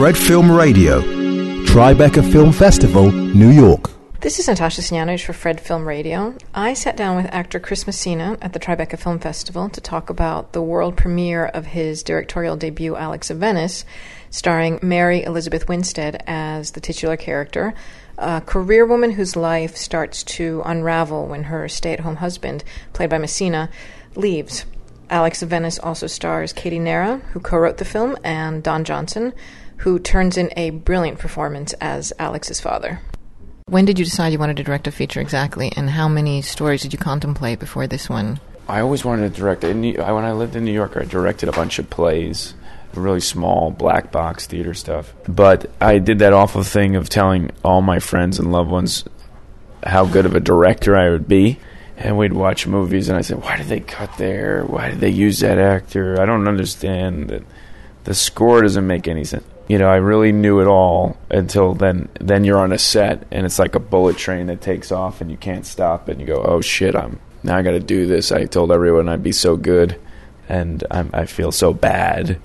Fred Film Radio, Tribeca Film Festival, New York. This is Natasha Snianovich for Fred Film Radio. I sat down with actor Chris Messina at the Tribeca Film Festival to talk about the world premiere of his directorial debut, Alex of Venice, starring Mary Elizabeth Winstead as the titular character, a career woman whose life starts to unravel when her stay-at-home husband, played by Messina, leaves. Alex of Venice also stars Katie Nara, who co-wrote the film, and Don Johnson, who turns in a brilliant performance as Alex's father. When did you decide you wanted to direct a feature exactly, and how many stories did you contemplate before this one? I always wanted to direct. When I lived in New York, I directed a bunch of plays, really small black box theater stuff. But I did that awful thing of telling all my friends and loved ones how good of a director I would be. And we'd watch movies, and I said, why did they cut there? Why did they use that actor? I don't understand. That the score doesn't make any sense. You know, I really knew it all until then. Then you're on a set, and it's like a bullet train that takes off, and you can't stop it. And you go, oh, shit, now I got to do this. I told everyone I'd be so good, and I feel so bad.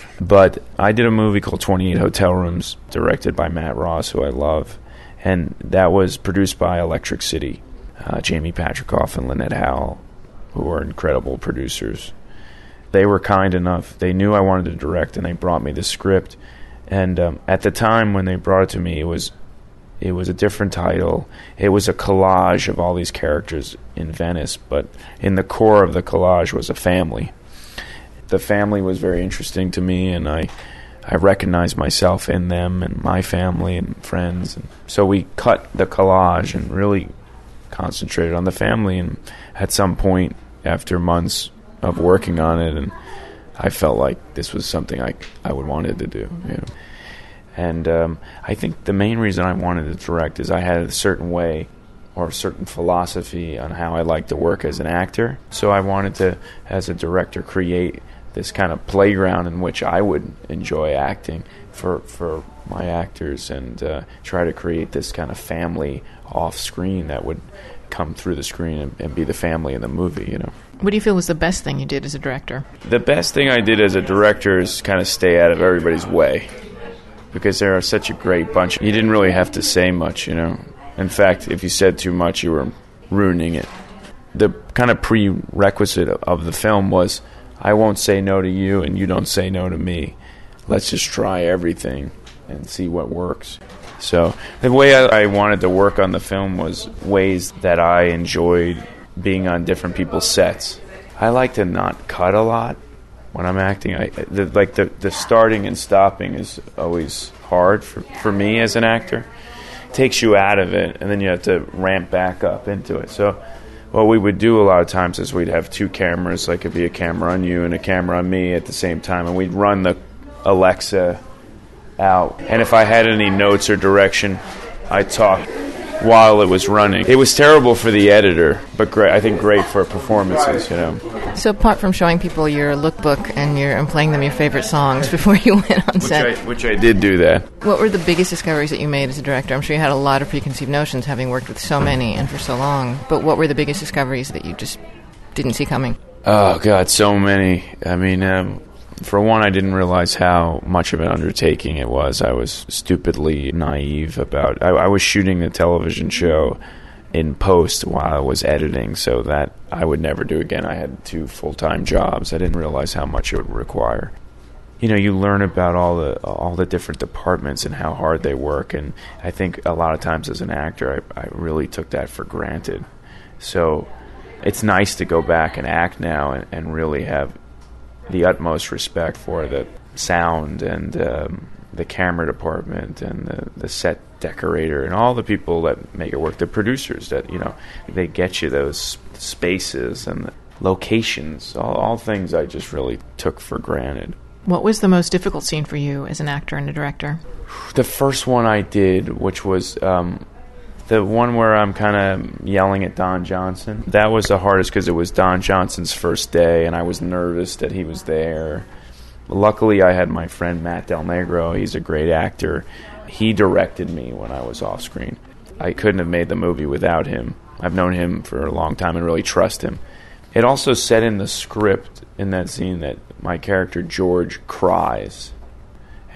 But I did a movie called 28 Hotel Rooms, directed by Matt Ross, who I love, and that was produced by Electric City, Jamie Patricoff and Lynette Howell, who are incredible producers. They were kind enough. They knew I wanted to direct, and they brought me the script. And at the time when they brought it to me, it was a different title. It was a collage of all these characters in Venice, but in the core of the collage was a family. The family was very interesting to me, and I recognized myself in them and my family and friends. And so we cut the collage and really concentrated on the family. And at some point, after months of working on it, and I felt like this was something I would wanted to do. You know? And I think the main reason I wanted to direct is I had a certain way or a certain philosophy on how I like to work as an actor. So I wanted to, as a director, create this kind of playground in which I would enjoy acting for my actors, and try to create this kind of family off-screen that would come through the screen and be the family in the movie, you know. What do you feel was the best thing you did as a director? The best thing I did as a director is kind of stay out of everybody's way, because they're such a great bunch. You didn't really have to say much, you know. In fact, if you said too much, you were ruining it. The kind of prerequisite of the film was, I won't say no to you, and you don't say no to me. Let's just try everything and see what works. So the way I wanted to work on the film was ways that I enjoyed being on different people's sets. I like to not cut a lot when I'm acting. The starting and stopping is always hard for me as an actor. It takes you out of it, and then you have to ramp back up into it. So what we would do a lot of times is we'd have two cameras, like it'd be a camera on you and a camera on me at the same time, and we'd run the Alexa out. And if I had any notes or direction, I'd talk while it was running. It was terrible for the editor, but great. I think great for performances, you know. So apart from showing people your lookbook and playing them your favorite songs before you went on set, which I did do that. What were the biggest discoveries that you made as a director? I'm sure you had a lot of preconceived notions, having worked with so many and for so long. But what were the biggest discoveries that you just didn't see coming? Oh God, so many. I mean, for one, I didn't realize how much of an undertaking it was. I was stupidly naive about... I was shooting the television show in post while I was editing, so that I would never do again. I had 2 full-time jobs. I didn't realize how much it would require. You know, you learn about all the different departments and how hard they work, and I think a lot of times as an actor, I really took that for granted. So it's nice to go back and act now and really have the utmost respect for the sound and the camera department and the set decorator and all the people that make it work, the producers that, you know, they get you those spaces and the locations, all things I just really took for granted. What was the most difficult scene for you as an actor and a director? The first one I did, which was the one where I'm kind of yelling at Don Johnson, that was the hardest because it was Don Johnson's first day, and I was nervous that he was there. Luckily, I had my friend Matt Del Negro. He's a great actor. He directed me when I was off screen. I couldn't have made the movie without him. I've known him for a long time and really trust him. It also said in the script in that scene that my character George cries.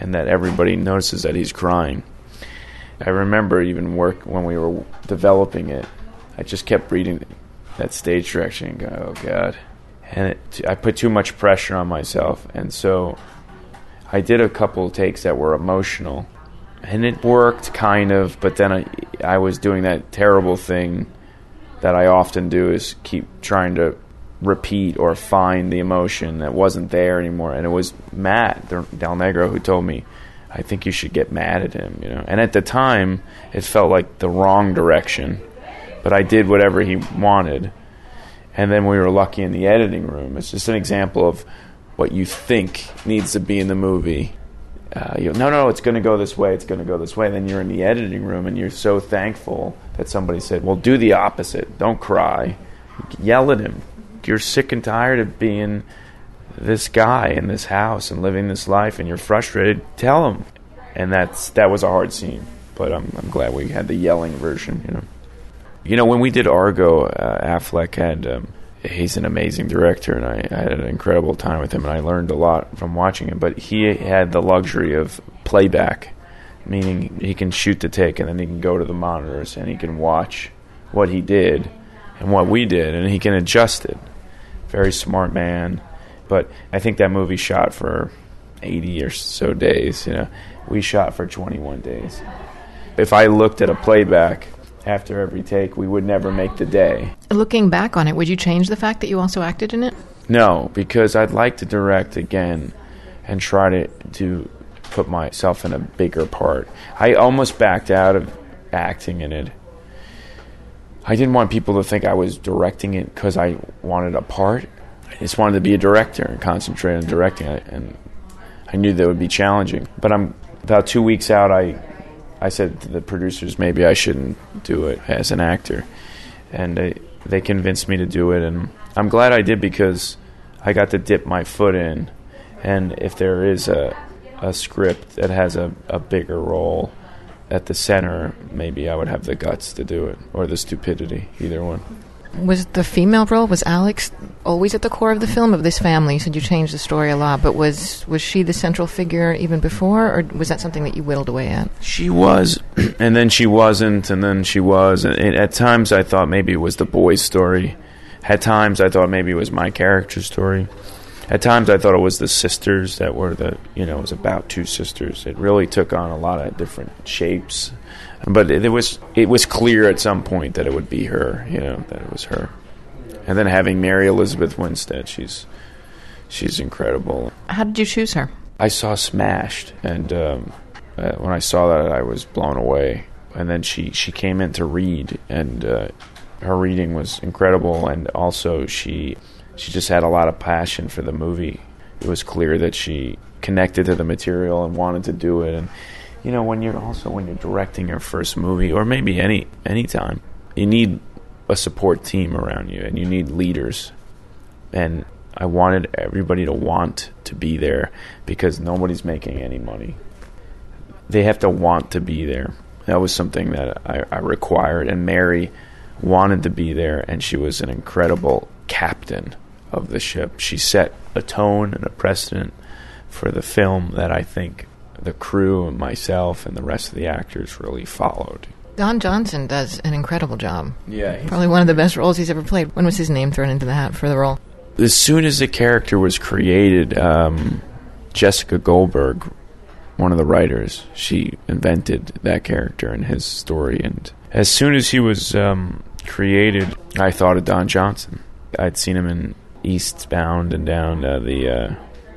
and that everybody notices that he's crying. I remember even when we were developing it, I just kept reading that stage direction and go, oh God. And I put too much pressure on myself, and so I did a couple of takes that were emotional, and it worked kind of, but then I was doing that terrible thing that I often do, is keep trying to repeat or find the emotion that wasn't there anymore. And it was Matt Del Negro who told me, I think you should get mad at him, And at the time, it felt like the wrong direction, but I did whatever he wanted. And then we were lucky in the editing room. It's just an example of what you think needs to be in the movie. No, it's going to go this way, it's going to go this way. And then you're in the editing room, and you're so thankful that somebody said, well, do the opposite. Don't cry. Yell at him. You're sick and tired of being this guy in this house and living this life, and you're frustrated. Tell him. And that was a hard scene, but I'm glad we had the yelling version. When we did Argo, Affleck had he's an amazing director, and I had an incredible time with him, and I learned a lot from watching him. But he had the luxury of playback, meaning he can shoot the take, and then he can go to the monitors, and he can watch what he did and what we did, and he can adjust it. Very smart man. But I think that movie shot for 80 or so days. We shot for 21 days. If I looked at a playback after every take, we would never make the day. Looking back on it, would you change the fact that you also acted in it? No, because I'd like to direct again and try to put myself in a bigger part. I almost backed out of acting in it. I didn't want people to think I was directing it because I wanted a part. I just wanted to be a director and concentrate on directing it, and I knew that would be challenging. But about 2 weeks out, I said to the producers, maybe I shouldn't do it as an actor. And they convinced me to do it, and I'm glad I did, because I got to dip my foot in. And if there is a script that has a bigger role at the center, maybe I would have the guts to do it, or the stupidity, either one. Was the female role, was Alex always at the core of the film, of this family? You said you changed the story a lot, but was she the central figure even before, or was that something that you whittled away at? She was, and then she wasn't, and then she was. And at times I thought maybe it was the boy's story. At times I thought maybe it was my character's story. At times I thought it was the sisters that were it was about two sisters. It really took on a lot of different shapes. But it was clear at some point that it would be her, that it was her. And then having Mary Elizabeth Winstead, she's incredible. How did you choose her? I saw Smashed, and when I saw that, I was blown away. And then she came in to read, and her reading was incredible, and also she just had a lot of passion for the movie. It was clear that she connected to the material and wanted to do it. And when you're directing your first movie, or maybe any time, you need a support team around you, and you need leaders. And I wanted everybody to want to be there, because nobody's making any money. They have to want to be there. That was something that I required, and Mary wanted to be there, and she was an incredible captain of the ship. She set a tone and a precedent for the film that I think the crew and myself and the rest of the actors really followed. Don Johnson does an incredible job. Yeah. Probably one of the best roles he's ever played. When was his name thrown into the hat for the role? As soon as the character was created, Jessica Goldberg, one of the writers, she invented that character and his story. And as soon as he was created, I thought of Don Johnson. I'd seen him in Eastbound and down the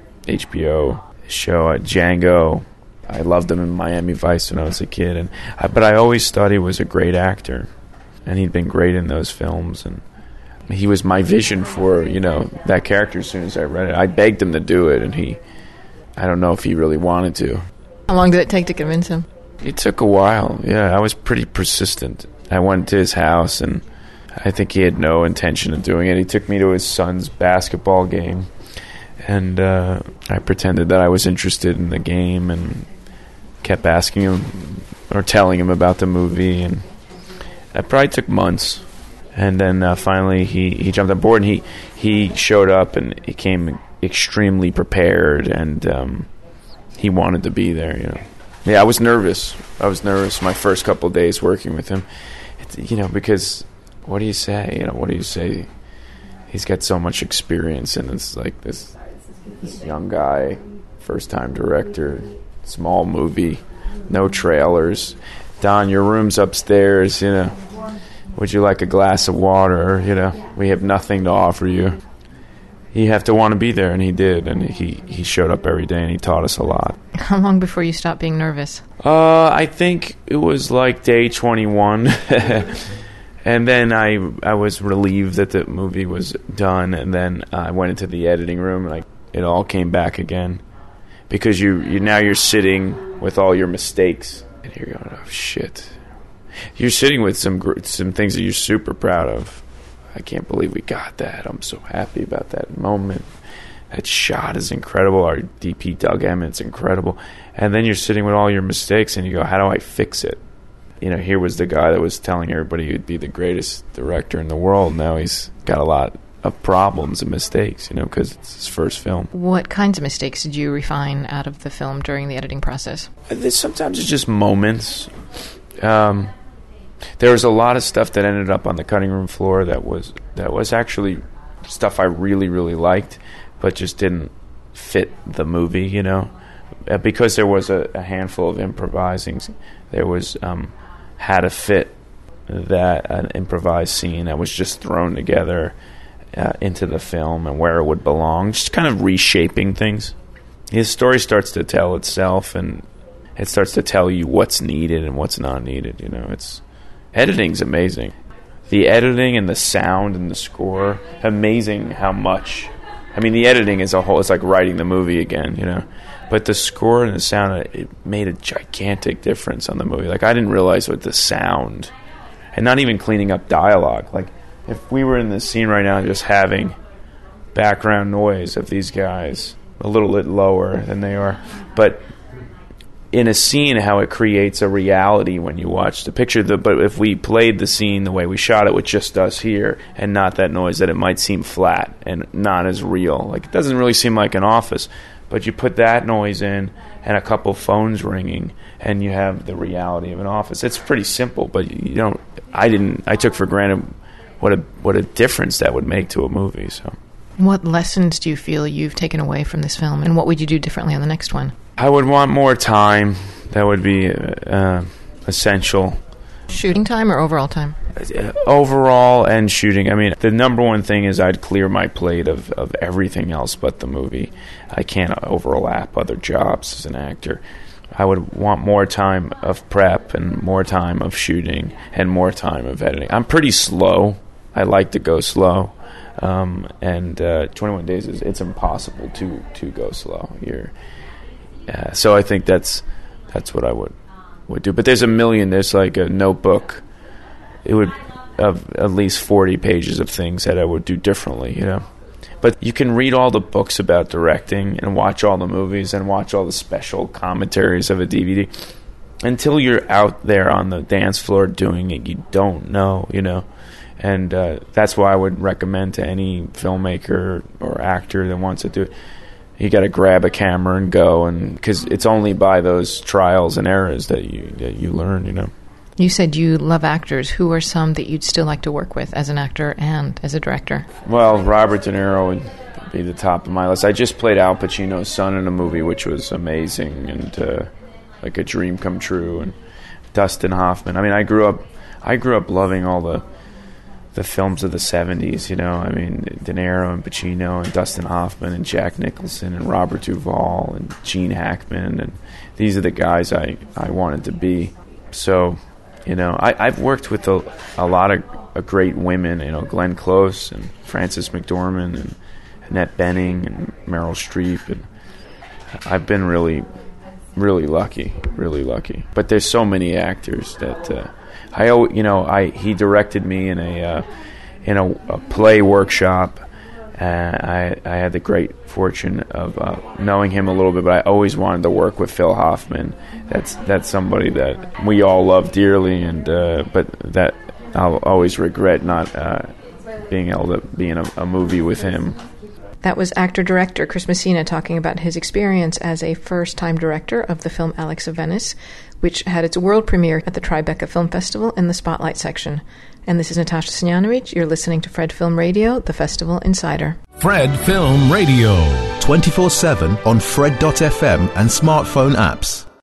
HBO show Django. I loved him in Miami Vice when I was a kid, but I always thought he was a great actor, and he'd been great in those films, and he was my vision for that character. As soon as I read it, I begged him to do it, and I don't know if he really wanted to. How long did it take to convince him? It took a while. Yeah, I was pretty persistent. I went to his house, and I think he had no intention of doing it. He took me to his son's basketball game, and I pretended that I was interested in the game and kept asking him or telling him about the movie, and that probably took months. And then finally he jumped on board, and he showed up, and he came extremely prepared, and he wanted to be there. Yeah, I was nervous. My first couple of days working with him. Because what do you say? What do you say? He's got so much experience, and it's like this young guy, first-time director, small movie, no trailers. Don, your room's upstairs, Would you like a glass of water? We have nothing to offer you. You have to want to be there, and he did, and he showed up every day, and he taught us a lot. How long before you stopped being nervous? I think it was like day 21. And then I was relieved that the movie was done, and then I went into the editing room, and it all came back again. Because you're sitting with all your mistakes, and you're going, oh, shit. You're sitting with some things that you're super proud of. I can't believe we got that. I'm so happy about that moment. That shot is incredible. Our DP, Doug Emmett's incredible. And then you're sitting with all your mistakes, and you go, how do I fix it? Here was the guy that was telling everybody he'd be the greatest director in the world. Now he's got a lot of problems and mistakes, because it's his first film. What kinds of mistakes did you refine out of the film during the editing process? Sometimes it's just moments. There was a lot of stuff that ended up on the cutting room floor that was actually stuff I really, really liked, but just didn't fit the movie, because there was a handful of improvising. There was how to fit an improvised scene that was just thrown together into the film and where it would belong, just kind of reshaping things. His story starts to tell itself, and it starts to tell you what's needed and what's not needed. Editing's amazing. The editing and the sound and the score, amazing how much. I mean, the editing as a whole, it's like writing the movie again, But the score and the sound, it made a gigantic difference on the movie. I didn't realize what the sound, and not even cleaning up dialogue. If we were in this scene right now just having background noise of these guys a little bit lower than they are, but in a scene, how it creates a reality when you watch the picture. But if we played the scene the way we shot it with just us here and not that noise, that it might seem flat and not as real. It doesn't really seem like an office. But you put that noise in and a couple phones ringing, and you have the reality of an office. It's pretty simple, but I took for granted what a difference that would make to a movie. So, what lessons do you feel you've taken away from this film, and what would you do differently on the next one? I would want more time. That would be essential. Shooting time or overall time? Overall and shooting. I mean, the number one thing is I'd clear my plate of everything else but the movie. I can't overlap other jobs as an actor. I would want more time of prep and more time of shooting and more time of editing. I'm pretty slow. I like to go slow. And 21 days it's impossible to go slow. So I think that's what I would do. But there's there's like a notebook. It would have at least 40 pages of things that I would do differently, But you can read all the books about directing and watch all the movies and watch all the special commentaries of a DVD. Until you're out there on the dance floor doing it, you don't know, And that's why I would recommend to any filmmaker or actor that wants to do it, you got to grab a camera and go, and because it's only by those trials and errors that you learn, You said you love actors. Who are some that you'd still like to work with as an actor and as a director? Well, Robert De Niro would be the top of my list. I just played Al Pacino's son in a movie, which was amazing and like a dream come true. And Dustin Hoffman. I mean, I grew up loving all the films of the 70s, I mean, De Niro and Pacino and Dustin Hoffman and Jack Nicholson and Robert Duvall and Gene Hackman, and these are the guys I wanted to be. So, I've worked with a lot of great women, Glenn Close and Frances McDormand and Annette Bening and Meryl Streep, and I've been really, really lucky. But there's so many actors that he directed me in a play workshop. I had the great fortune of knowing him a little bit, but I always wanted to work with Phil Hoffman. That's somebody that we all love dearly, and but that I'll always regret not being able to be in a movie with him. That was actor-director Chris Messina talking about his experience as a first-time director of the film Alex of Venice, which had its world premiere at the Tribeca Film Festival in the Spotlight section. And this is Natasha Stojanovic. You're listening to Fred Film Radio, the Festival Insider. Fred Film Radio. 24/7 on Fred.fm and smartphone apps.